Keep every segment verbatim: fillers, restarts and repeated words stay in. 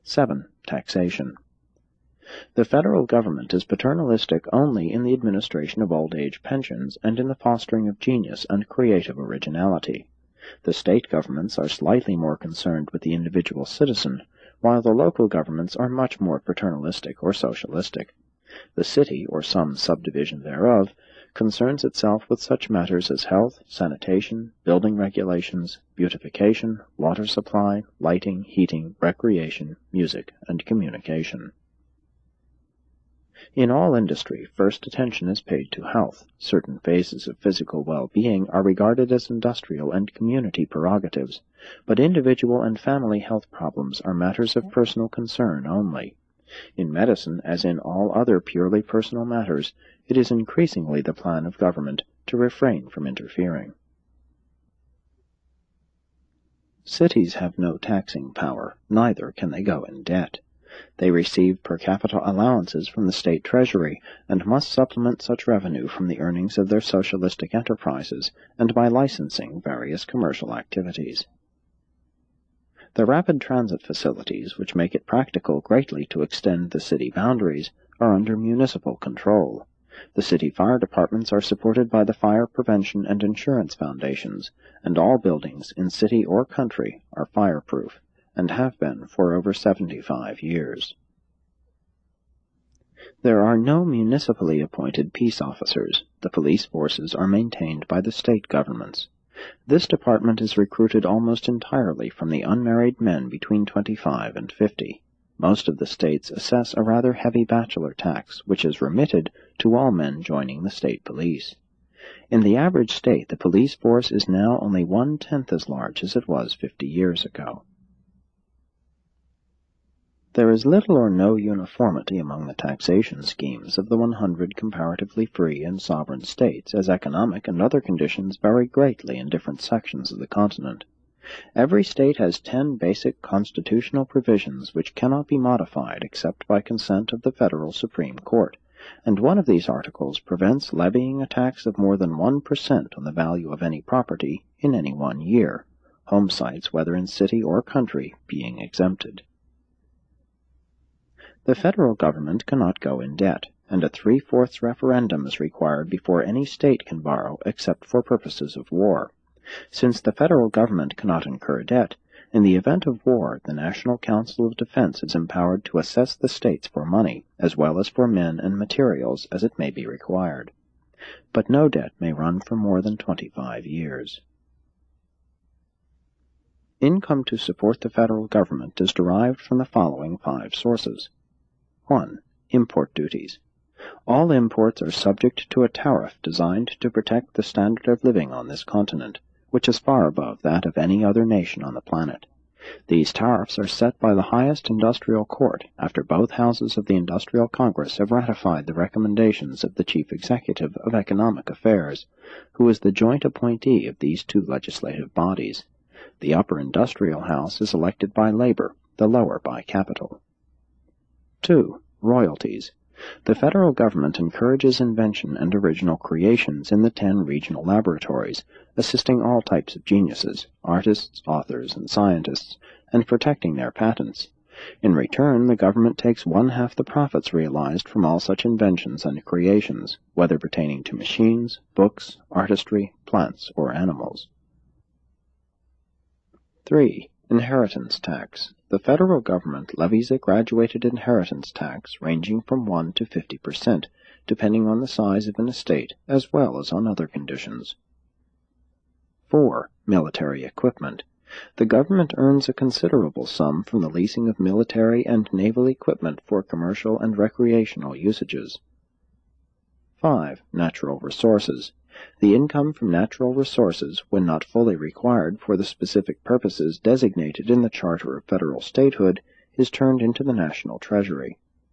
seven. Taxation. The federal government is paternalistic only in the administration of old-age pensions and in the fostering of genius and creative originality. The state governments are slightly more concerned with the individual citizen, while the local governments are much more paternalistic or socialistic. The city, or some subdivision thereof, concerns itself with such matters as health, sanitation, building regulations, beautification, water supply, lighting, heating, recreation, music, and communication. In all industry, first attention is paid to health. Certain phases of physical well-being are regarded as industrial and community prerogatives, but individual and family health problems are matters of personal concern only. In medicine, as in all other purely personal matters, it is increasingly the plan of government to refrain from interfering. Cities have no taxing power, neither can they go in debt. They receive per capita allowances from the state treasury, and must supplement such revenue from the earnings of their socialistic enterprises, and by licensing various commercial activities. The rapid transit facilities, which make it practical greatly to extend the city boundaries, are under municipal control. The city fire departments are supported by the fire prevention and insurance foundations, and all buildings in city or country are fireproof, and have been for over seventy-five years. There are no municipally appointed peace officers. The police forces are maintained by the state governments. This department is recruited almost entirely from the unmarried men between twenty-five and fifty. Most of the states assess a rather heavy bachelor tax, which is remitted to all men joining the state police. In the average state, the police force is now only one-tenth as large as it was fifty years ago. There is little or no uniformity among the taxation schemes of the one hundred comparatively free and sovereign states, as economic and other conditions vary greatly in different sections of the continent. Every state has ten basic constitutional provisions which cannot be modified except by consent of the federal Supreme Court, and one of these articles prevents levying a tax of more than one per cent on the value of any property in any one year, home sites, whether in city or country, being exempted. The federal government cannot go in debt, and a three-fourths referendum is required before any state can borrow except for purposes of war. Since the federal government cannot incur debt, in the event of war the National Council of Defense is empowered to assess the states for money, as well as for men and materials as it may be required. But no debt may run for more than twenty-five years. Income to support the federal government is derived from the following five sources. one. Import duties. All imports are subject to a tariff designed to protect the standard of living on this continent, which is far above that of any other nation on the planet. These tariffs are set by the highest industrial court after both houses of the Industrial Congress have ratified the recommendations of the Chief Executive of Economic Affairs, who is the joint appointee of these two legislative bodies. The upper industrial house is elected by labor, the lower by capital. two. Royalties. The federal government encourages invention and original creations in the ten regional laboratories, assisting all types of geniuses, artists, authors, and scientists, and protecting their patents. In return, the government takes one-half the profits realized from all such inventions and creations, whether pertaining to machines, books, artistry, plants, or animals. three. Inheritance tax. The federal government levies a graduated inheritance tax ranging from one to fifty percent, depending on the size of an estate as well as on other conditions. four. Military equipment. The government earns a considerable sum from the leasing of military and naval equipment for commercial and recreational usages. five. Natural resources. The income from natural resources, when not fully required for the specific purposes designated in the Charter of Federal Statehood, is turned into the national treasury.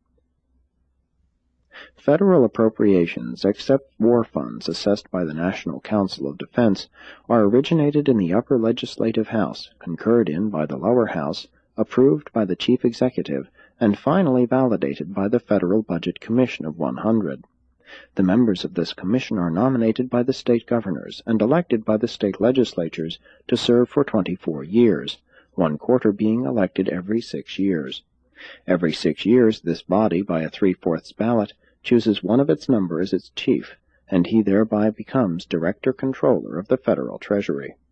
Federal appropriations, except war funds assessed by the National Council of Defense, are originated in the upper legislative house, concurred in by the lower house, approved by the Chief Executive, and finally validated by the Federal Budget Commission of one hundred. The members of this commission are nominated by the state governors and elected by the state legislatures to serve for twenty-four years, one quarter being elected every six years. Every six years this body, by a three-fourths ballot, chooses one of its number as its chief, and he thereby becomes Director-Controller of the Federal Treasury.